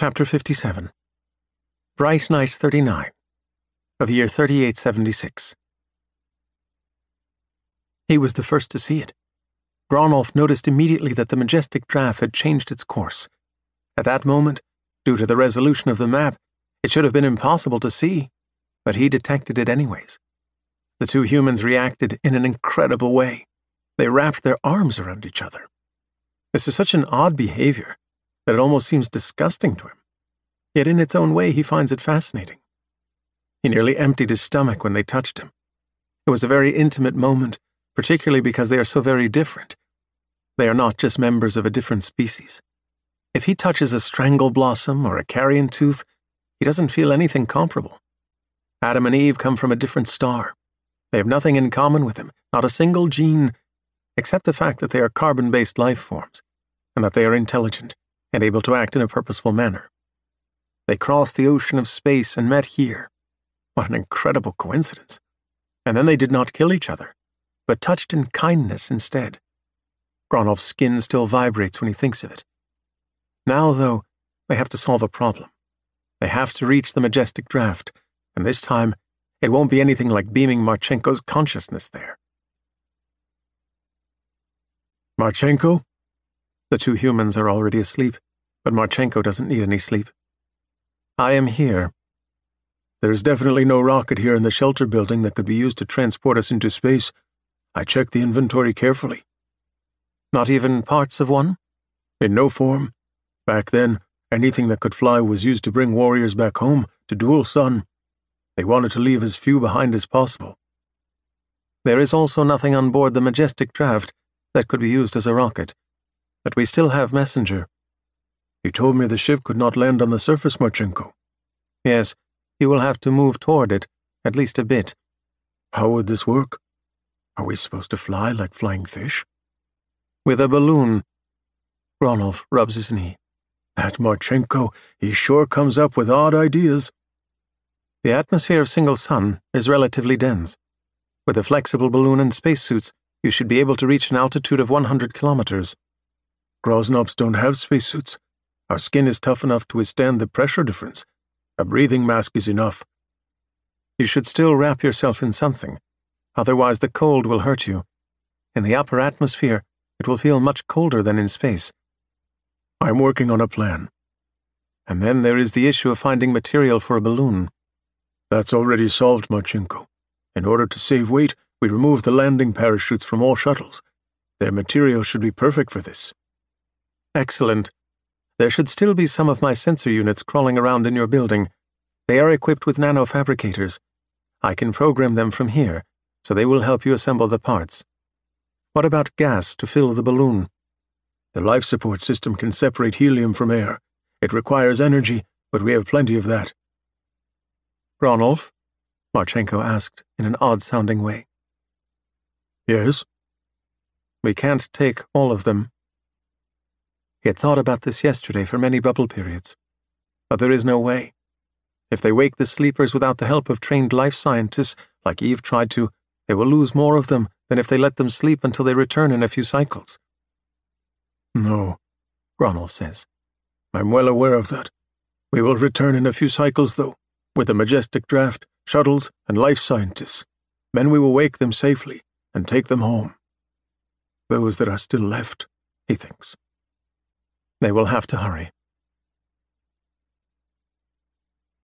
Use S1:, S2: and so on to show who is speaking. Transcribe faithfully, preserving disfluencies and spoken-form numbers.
S1: Chapter fifty-seven. Bright Night thirty-nine, of year thirty-eight seventy-six. He was the first to see it. Gronulf noticed immediately that the majestic draft had changed its course. At that moment, due to the resolution of the map, it should have been impossible to see, but he detected it anyways. The two humans reacted in an incredible way. They wrapped their arms around each other. This is such an odd behavior that it almost seems disgusting to him. Yet in its own way he finds it fascinating. He nearly emptied his stomach when they touched him. It was a very intimate moment, particularly because they are so very different. They are not just members of a different species. If he touches a strangle blossom or a carrion tooth, he doesn't feel anything comparable. Adam and Eve come from a different star. They have nothing in common with him, not a single gene, except the fact that they are carbon-based life forms, and that they are intelligent and able to act in a purposeful manner. They crossed the ocean of space and met here. What an incredible coincidence. And then they did not kill each other, but touched in kindness instead. Gronulf's skin still vibrates when he thinks of it. Now, though, they have to solve a problem. They have to reach the majestic draft, and this time, it won't be anything like beaming Marchenko's consciousness there. Marchenko? The two humans are already asleep, but Marchenko doesn't need any sleep. I am here. There's definitely no rocket here in the shelter building that could be used to transport us into space. I checked the inventory carefully. Not even parts of one? In no form. Back then, anything that could fly was used to bring warriors back home, to Dual Sun. They wanted to leave as few behind as possible. There is also nothing on board the majestic draft that could be used as a rocket, but we still have Messenger. You told me the ship could not land on the surface, Marchenko. Yes, you will have to move toward it, at least a bit. How would this work? Are we supposed to fly like flying fish? With a balloon. Gronulf rubs his knee. That Marchenko, he sure comes up with odd ideas. The atmosphere of Single Sun is relatively dense. With a flexible balloon and spacesuits, you should be able to reach an altitude of one hundred kilometers. Groznops don't have spacesuits. Our skin is tough enough to withstand the pressure difference. A breathing mask is enough. You should still wrap yourself in something. Otherwise the cold will hurt you. In the upper atmosphere, it will feel much colder than in space. I'm working on a plan. And then there is the issue of finding material for a balloon. That's already solved, Marchenko. In order to save weight, we removed the landing parachutes from all shuttles. Their material should be perfect for this. Excellent. There should still be some of my sensor units crawling around in your building. They are equipped with nanofabricators. I can program them from here, so they will help you assemble the parts. What about gas to fill the balloon? The life support system can separate helium from air. It requires energy, but we have plenty of that. Gronulf? Marchenko asked in an odd-sounding way. Yes? We can't take all of them. He had thought about this yesterday for many bubble periods. But there is no way. If they wake the sleepers without the help of trained life scientists, like Eve tried to, they will lose more of them than if they let them sleep until they return in a few cycles. No, Gronulf says. I'm well aware of that. We will return in a few cycles, though, with the majestic draft, shuttles, and life scientists. Then we will wake them safely and take them home. Those that are still left, he thinks. They will have to hurry.